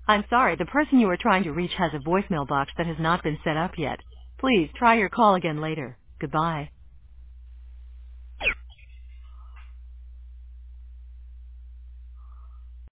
I'm sorry, the person you are trying to reach has a voicemail box that has not been set up yet. Please try your call again later. Goodbye.